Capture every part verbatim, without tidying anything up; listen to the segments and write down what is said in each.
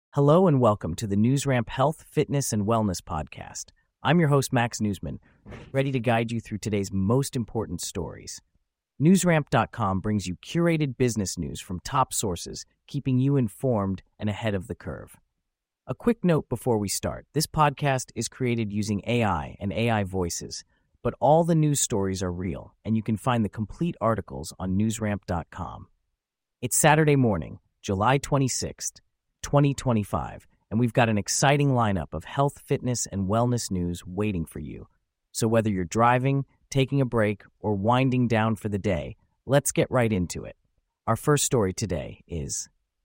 Hello and welcome to the NewsRamp Health, Fitness, and Wellness podcast. I'm your host, Max Newsman, ready to guide you through today's most important stories. NewsRamp dot com brings you curated business news from top sources, keeping you informed and ahead of the curve. A quick note before we start. This podcast is created using A I and A I voices, but all the news stories are real, and you can find the complete articles on NewsRamp dot com. It's Saturday morning, July twenty-sixth, twenty twenty-five, and we've got an exciting lineup of health, fitness, and wellness news waiting for you. So whether you're driving, taking a break, or winding down for the day, let's get right into it. Our first story today is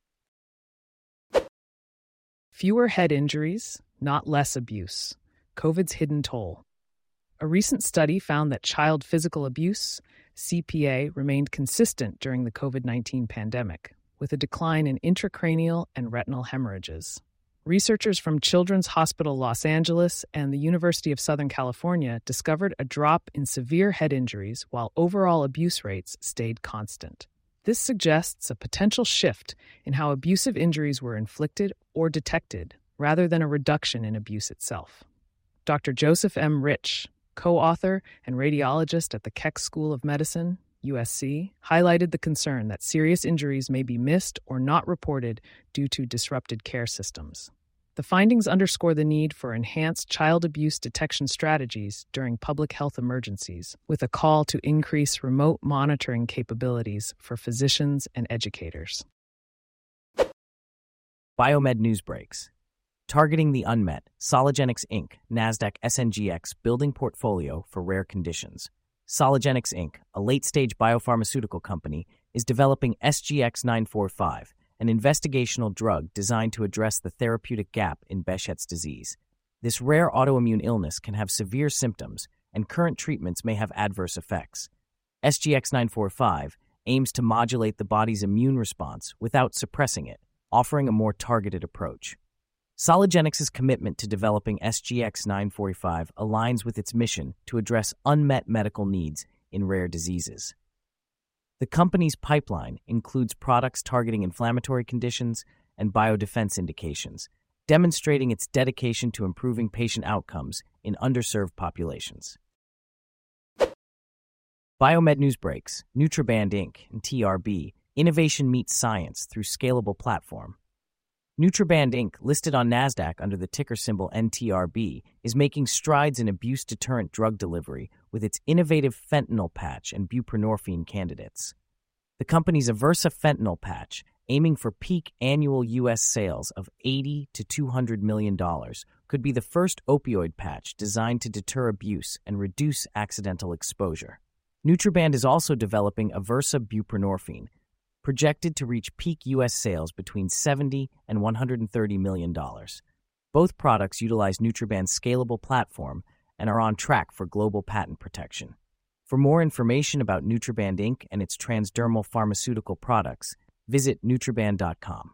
fewer head injuries, not less abuse. COVID's hidden toll. A recent study found that child physical abuse, C P A, remained consistent during the COVID nineteen pandemic, with a decline in intracranial and retinal hemorrhages. Researchers from Children's Hospital Los Angeles and the University of Southern California discovered a drop in severe head injuries while overall abuse rates stayed constant. This suggests a potential shift in how abusive injuries were inflicted or detected, rather than a reduction in abuse itself. Doctor Joseph M. Rich, co-author and radiologist at the Keck School of Medicine, U S C, highlighted the concern that serious injuries may be missed or not reported due to disrupted care systems. The findings underscore the need for enhanced child abuse detection strategies during public health emergencies, with a call to increase remote monitoring capabilities for physicians and educators. Biomed News Breaks. Targeting the unmet, Sologenics Incorporated, NASDAQ S N G X building portfolio for rare conditions. Sologenics Incorporated, a late-stage biopharmaceutical company, is developing S G X nine forty-five, an investigational drug designed to address the therapeutic gap in Behçet's disease. This rare autoimmune illness can have severe symptoms, and current treatments may have adverse effects. S G X nine forty-five aims to modulate the body's immune response without suppressing it, offering a more targeted approach. Sologenics' commitment to developing S G X nine forty-five aligns with its mission to address unmet medical needs in rare diseases. The company's pipeline includes products targeting inflammatory conditions and biodefense indications, demonstrating its dedication to improving patient outcomes in underserved populations. Biomed News Breaks, Nutraband Incorporated, and T R B, innovation meets science through scalable platform. Nutraband Incorporated, listed on NASDAQ under the ticker symbol N T R B, is making strides in abuse-deterrent drug delivery with its innovative fentanyl patch and buprenorphine candidates. The company's Aversa fentanyl patch, aiming for peak annual U S sales of eighty to two hundred million dollars, could be the first opioid patch designed to deter abuse and reduce accidental exposure. Nutraband is also developing Aversa buprenorphine, projected to reach peak U S sales between seventy and one hundred thirty million dollars. Both products utilize Nutraband's scalable platform and are on track for global patent protection. For more information about Nutraband Incorporated and its transdermal pharmaceutical products, visit Nutraband dot com.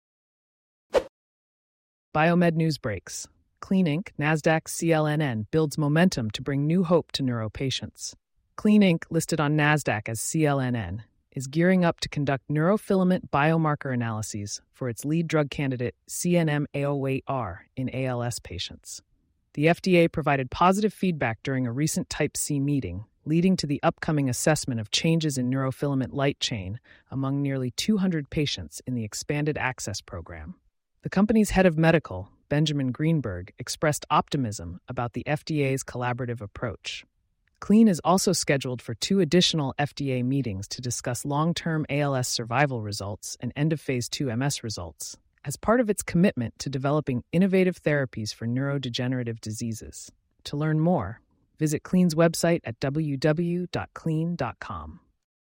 Biomed News Breaks. Clean Incorporated, NASDAQ C L N N, builds momentum to bring new hope to neuro patients. Clean Incorporated, listed on NASDAQ as C L N N, is gearing up to conduct neurofilament biomarker analyses for its lead drug candidate C N M zero zero eight R in A L S patients. The F D A provided positive feedback during a recent Type C meeting, leading to the upcoming assessment of changes in neurofilament light chain among nearly two hundred patients in the Expanded Access Program. The company's head of medical, Benjamin Greenberg, expressed optimism about the F D A's collaborative approach. Clean is also scheduled for two additional F D A meetings to discuss long-term A L S survival results and end-of-phase two M S results, as part of its commitment to developing innovative therapies for neurodegenerative diseases. To learn more, visit Clean's website at w w w dot clean dot com.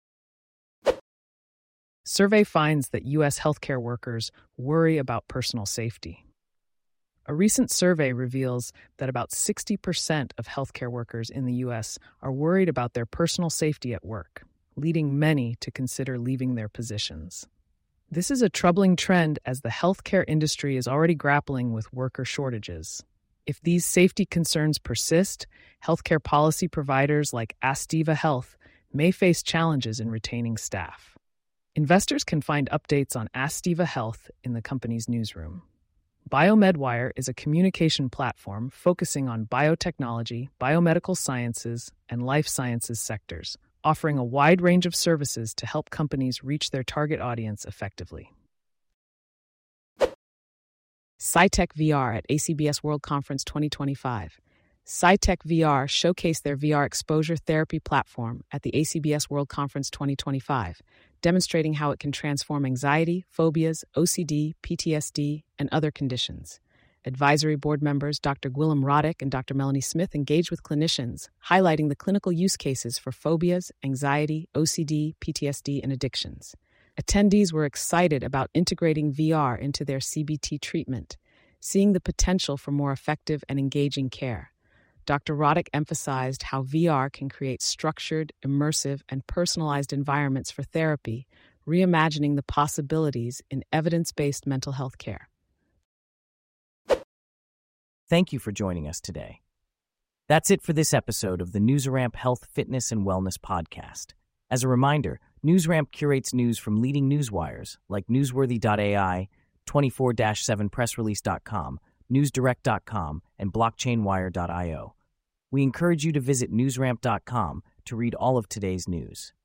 Survey finds that U S healthcare workers worry about personal safety. A recent survey reveals that about sixty percent of healthcare workers in the U S are worried about their personal safety at work, leading many to consider leaving their positions. This is a troubling trend as the healthcare industry is already grappling with worker shortages. If these safety concerns persist, healthcare policy providers like Astiva Health may face challenges in retaining staff. Investors can find updates on Astiva Health in the company's newsroom. BioMedWire is a communication platform focusing on biotechnology, biomedical sciences, and life sciences sectors, offering a wide range of services to help companies reach their target audience effectively. SciTech V R at A C B S World Conference twenty twenty-five. SciTech V R showcased their V R exposure therapy platform at the A C B S World Conference twenty twenty-five, demonstrating how it can transform anxiety, phobias, O C D, P T S D, and other conditions. Advisory board members Doctor Gwilym Roddick and Doctor Melanie Smith engaged with clinicians, highlighting the clinical use cases for phobias, anxiety, O C D, P T S D, and addictions. Attendees were excited about integrating V R into their C B T treatment, seeing the potential for more effective and engaging care. Doctor Roddick emphasized how V R can create structured, immersive, and personalized environments for therapy, reimagining the possibilities in evidence-based mental health care. Thank you for joining us today. That's it for this episode of the NewsRamp Health, Fitness, and Wellness podcast. As a reminder, NewsRamp curates news from leading newswires like newsworthy dot A I, twenty-four seven press release dot com, newsdirect dot com, and blockchain wire dot io. We encourage you to visit newsramp dot com to read all of today's news.